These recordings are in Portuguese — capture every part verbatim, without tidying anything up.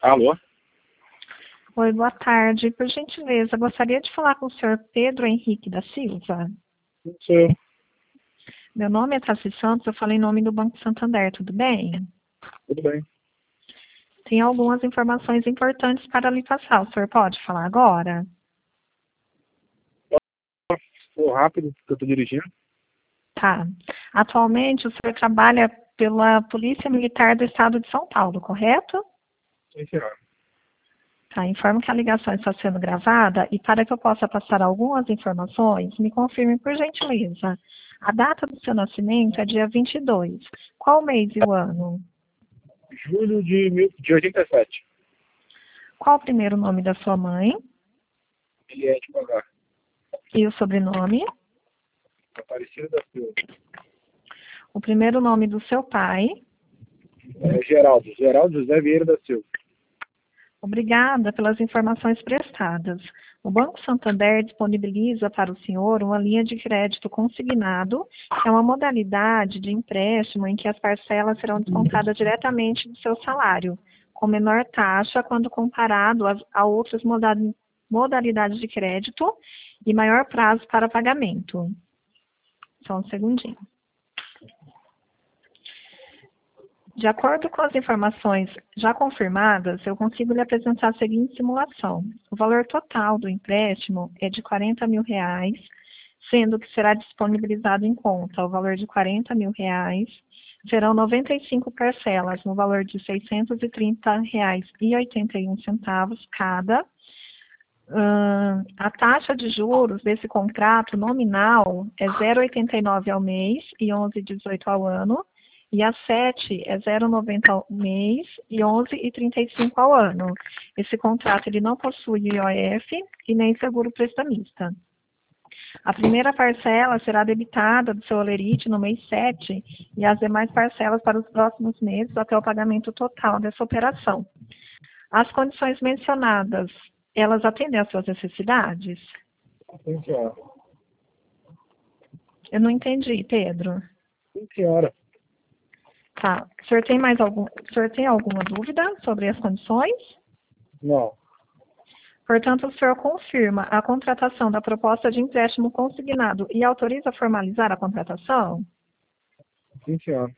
Alô? Oi, boa tarde. Por gentileza, gostaria de falar com o senhor Pedro Henrique da Silva. Sou eu. Meu nome é Tassi Santos, eu falo em nome do Banco Santander, tudo bem? Tudo bem. Tem algumas informações importantes para lhe passar. O senhor pode falar agora? Vou rápido, porque eu estou dirigindo. Tá. Atualmente, o senhor trabalha pela Polícia Militar do Estado de São Paulo, correto? Sim, senhora. Tá. Informo que a ligação está sendo gravada e para que eu possa passar algumas informações, me confirme, por gentileza. A data do seu nascimento é dia vinte e dois. Qual o mês e o ano? Julho de, mil, de oitenta e sete. Qual o primeiro nome da sua mãe? Ele é devagar. E o sobrenome? Aparecido da Silva. O primeiro nome do seu pai? É Geraldo. Geraldo José Vieira da Silva. Obrigada pelas informações prestadas. O Banco Santander disponibiliza para o senhor uma linha de crédito consignado, que é uma modalidade de empréstimo em que as parcelas serão descontadas diretamente do seu salário, com menor taxa quando comparado a, a outras moda- modalidades de crédito e maior prazo para pagamento. Só um segundinho. De acordo com as informações já confirmadas, eu consigo lhe apresentar a seguinte simulação. O valor total do empréstimo é de quarenta mil reais, sendo que será disponibilizado em conta o valor de quarenta mil reais. Serão noventa e cinco parcelas no valor de seiscentos e trinta reais e oitenta e um centavos cada. Hum, a taxa de juros desse contrato nominal é zero vírgula oitenta e nove ao mês e onze vírgula dezoito ao ano. E a sete é zero vírgula noventa ao mês e onze vírgula trinta e cinco ao ano. Esse contrato ele não possui I O F e nem seguro prestamista. A primeira parcela será debitada do seu holerite no mês sete e as demais parcelas para os próximos meses até o pagamento total dessa operação. As condições mencionadas, elas atendem às suas necessidades? Sim, senhora. Eu não entendi, Pedro. Sim, senhora. Tá. O senhor tem mais algum, o senhor tem alguma dúvida sobre as condições? Não. Portanto, o senhor confirma a contratação da proposta de empréstimo consignado e autoriza a formalizar a contratação? Sim, senhora.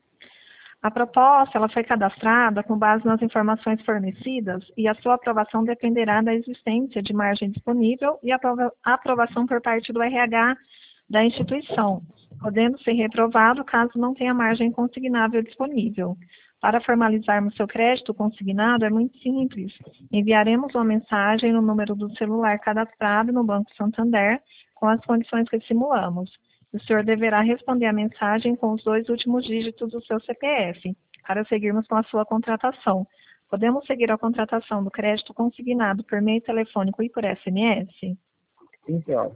A proposta ela foi cadastrada com base nas informações fornecidas e a sua aprovação dependerá da existência de margem disponível e aprova aprovação por parte do R H da instituição, podendo ser reprovado caso não tenha margem consignável disponível. Para formalizarmos seu crédito consignado é muito simples. Enviaremos uma mensagem no número do celular cadastrado no Banco Santander com as condições que simulamos. O senhor deverá responder a mensagem com os dois últimos dígitos do seu C P F, para seguirmos com a sua contratação. Podemos seguir a contratação do crédito consignado por meio telefônico e por S M S? Sim, senhora.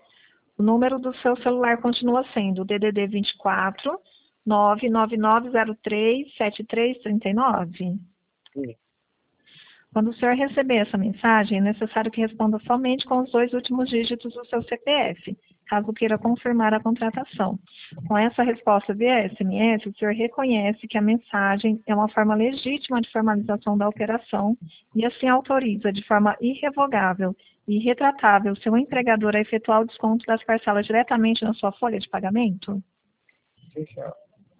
O número do seu celular continua sendo o D D D vinte e quatro, nove nove nove zero três, sete três três nove? Sim. Quando o senhor receber essa mensagem, é necessário que responda somente com os dois últimos dígitos do seu C P F, caso queira confirmar a contratação. Com essa resposta via S M S, o senhor reconhece que a mensagem é uma forma legítima de formalização da operação e assim autoriza de forma irrevogável e retratável seu empregador a efetuar o desconto das parcelas diretamente na sua folha de pagamento? Sim, senhora.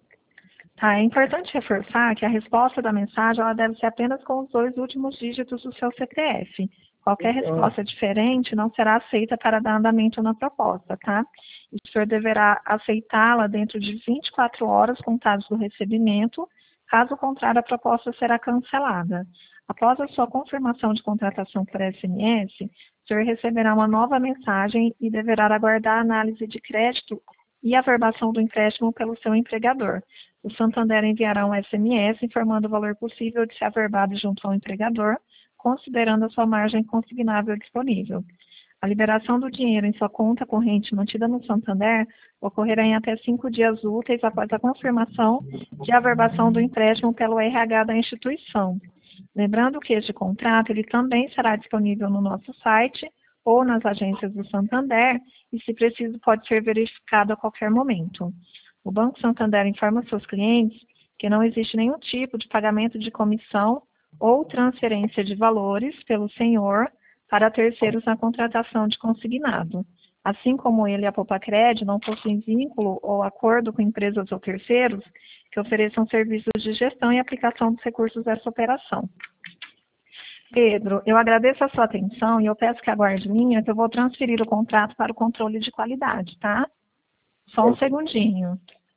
Tá, é importante reforçar que a resposta da mensagem ela deve ser apenas com os dois últimos dígitos do seu C P F. Qualquer Sim, senhora. resposta diferente não será aceita para dar andamento na proposta, tá? O senhor deverá aceitá-la dentro de vinte e quatro horas contadas do recebimento. Caso contrário, a proposta será cancelada. Após a sua confirmação de contratação por S M S, o senhor receberá uma nova mensagem e deverá aguardar a análise de crédito e a averbação do empréstimo pelo seu empregador. O Santander enviará um S M S informando o valor possível de ser averbado junto ao empregador, considerando a sua margem consignável disponível. A liberação do dinheiro em sua conta corrente mantida no Santander ocorrerá em até cinco dias úteis após a confirmação de averbação do empréstimo pelo R H da instituição. Lembrando que este contrato ele também será disponível no nosso site ou nas agências do Santander e, se preciso, pode ser verificado a qualquer momento. O Banco Santander informa seus clientes que não existe nenhum tipo de pagamento de comissão ou transferência de valores pelo senhor para terceiros na contratação de consignado. Assim como ele e a Popacred não possuem vínculo ou acordo com empresas ou terceiros que ofereçam serviços de gestão e aplicação dos recursos dessa operação. Pedro, eu agradeço a sua atenção e eu peço que aguarde linha, que eu vou transferir o contrato para o controle de qualidade, tá? Só um segundinho.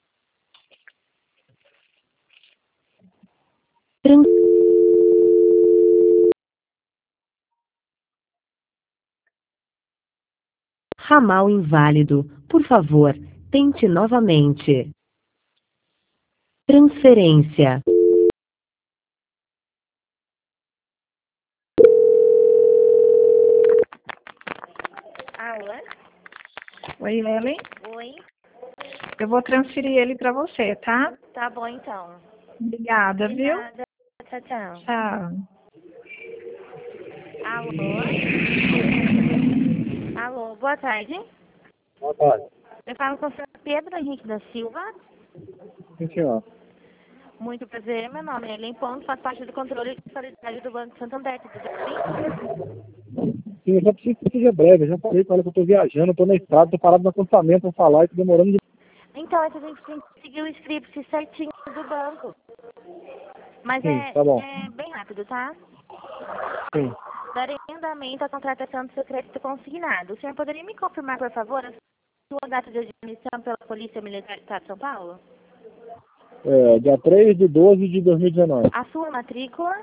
Ramal inválido. Por favor, tente novamente. Transferência. Alô? Oi, Ellen. Oi? Eu vou transferir ele para você, tá? Tá bom, então. Obrigada, De viu? nada. Tchau, tchau. Tchau. Alô? Alô, boa tarde. Boa tarde. Eu falo com o senhor Pedro Henrique da Silva. Sim, senhor. Muito prazer, meu nome é Ellen Ponto, faço parte do controle de qualidade do Banco Santander, tudo bem? Sim, eu só preciso que seja breve. Eu já falei com ela que eu tô viajando, eu tô na estrada, tô parado no acampamento pra falar e tô demorando de... Então, é que a gente tem que seguir o script certinho do banco. Mas Sim, é, tá bom. é bem rápido, tá? Sim. Darei andamento à contratação do seu crédito consignado. O senhor poderia me confirmar, por favor, a sua data de admissão pela Polícia Militar do Estado de São Paulo? É, dia três de doze de dois mil e dezenove. A sua matrícula?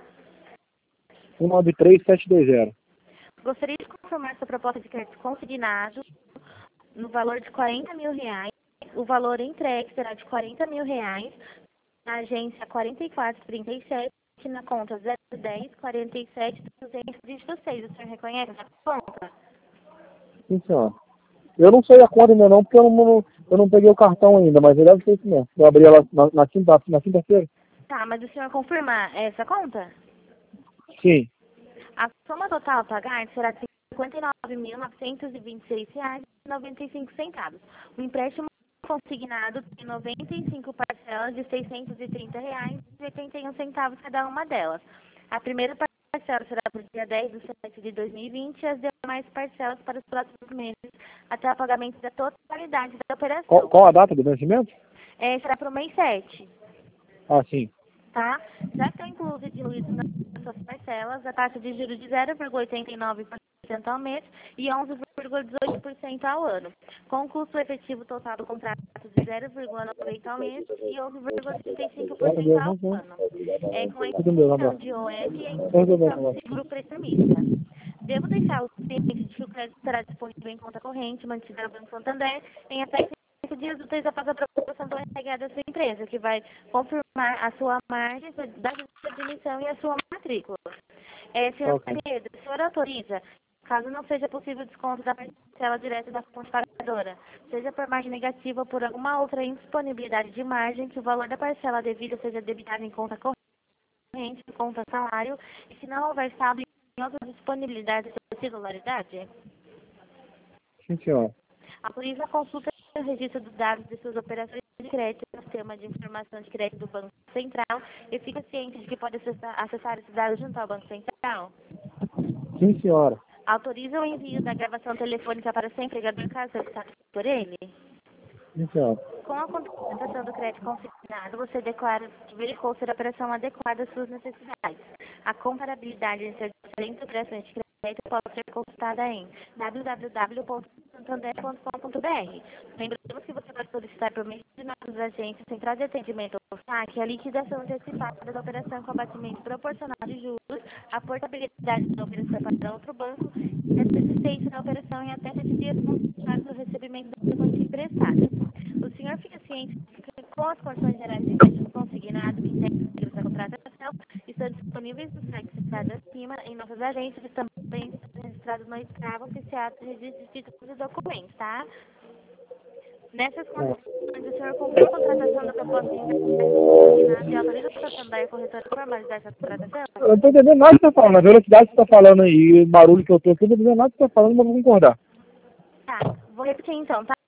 um nove três sete dois zero. Gostaria de confirmar sua proposta de crédito consignado no valor de quarenta mil reais. O valor entregue será de quarenta mil reais na agência quarenta e quatro trinta e sete, na conta zero dez quarenta e sete duzentos e vinte e seis. O senhor reconhece essa conta? Sim, senhor. Eu não sei a conta ainda não, porque eu não, eu não peguei o cartão ainda, mas ele deve ser isso mesmo. Eu abri ela na, na quinta, na quinta-feira? Tá, mas o senhor confirma essa conta? Sim. A soma total a pagar será de cinquenta e nove mil novecentos e vinte e seis reais e noventa e cinco centavos. O empréstimo consignado tem noventa e cinco parcelas de seiscentos e trinta reais e oitenta e um centavos cada uma delas. A primeira parcela será para o dia dez de setembro de dois mil e vinte e as demais parcelas para os próximos meses até o pagamento da totalidade da operação. Qual, qual a data do vencimento? É, será para o mês sete. Ah, sim. Tá? Já está incluso e diluído nas suas parcelas a taxa de juros de zero vírgula oitenta e nove por cento ao mês e onze vírgula dezoito por cento ao ano, com o custo efetivo total do contrato de zero vírgula noventa por cento ao mês e onze vírgula trinta e cinco por cento ao ano. É, com a extinção de O F e a introdução do seguro prestamista. Devo deixar o ciente de que o crédito será disponível em conta corrente mantida no Banco Santander em até cinco dias úteis após a aprovação do R H da sua empresa, que vai confirmar a sua margem, sua data de admissão e a sua matrícula. É, senhor Ok. Pedro, o senhor autoriza, caso não seja possível desconto da parcela direta da fonte pagadora, seja por margem negativa ou por alguma outra indisponibilidade de margem, que o valor da parcela devida seja debitado em conta corrente, conta salário, e se não houver saldo em outra disponibilidade da titularidade? Sim, senhor. Autoriza a consulta e o registro dos dados de suas operações de crédito no sistema de informação de crédito do Banco Central e fica ciente de que pode acessar, acessar esses dados junto ao Banco Central? Sim, senhora. Autoriza o envio da gravação telefônica para seu empregador caso solicitado por ele? Sim, senhora. Com a contratação do crédito consignado, você declara que verificou ser a operação adequada às suas necessidades. A comparabilidade entre as diferentes operações de crédito pode ser consultada em w w w ponto santander ponto com ponto b r. Lembramos que você pode solicitar por meio de nossas agências Central de Atendimento ou S A C a liquidação antecipada da operação com abatimento proporcional de juros, a portabilidade da operação para outro banco e a desistência da operação em até sete dias contados do recebimento da quantia emprestada. O senhor fica ciente de que com as condições gerais de crédito consignado que integram essa contratação estão disponíveis no site citado acima em nossas agências e também estão registrados no escravo oficiado de registro de títulos e documentos, tá? Nessas condições, o senhor cumpriu a contratação da proposta de investimento e autoriza o Santander corretora a formalizar essa contratação? Eu não tô entendendo nada que você tá falando. A velocidade que você tá falando aí, e o barulho que eu tô aqui, eu não tô entendendo nada que você tá falando, mas vou concordar. Tá, vou repetir então, tá?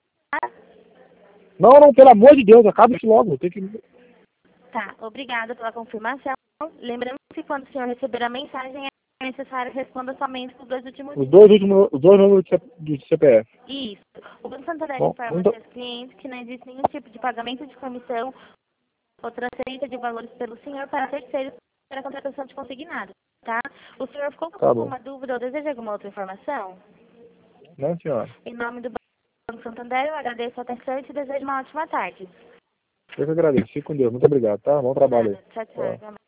Não, não, pelo amor de Deus, acaba isso logo. Tem que... Tá, obrigada pela confirmação. Lembrando que quando o senhor receber a mensagem, é necessário que responda somente os dois últimos Os dois últimos, os dois números do C P F. Isso. O Banco Santander Bom, informa muito... aos seus clientes que não existe nenhum tipo de pagamento de comissão ou transferência de valores pelo senhor para terceiros para a contratação de consignado, tá? O senhor ficou com Tá alguma bom. dúvida ou deseja alguma outra informação? Não, senhora. Em nome do Banco Santander, eu agradeço a atenção e te desejo uma ótima tarde. Eu que agradeço. Fique com Deus. Muito obrigado, tá? Bom trabalho aí. Tchau, tchau. Tchau.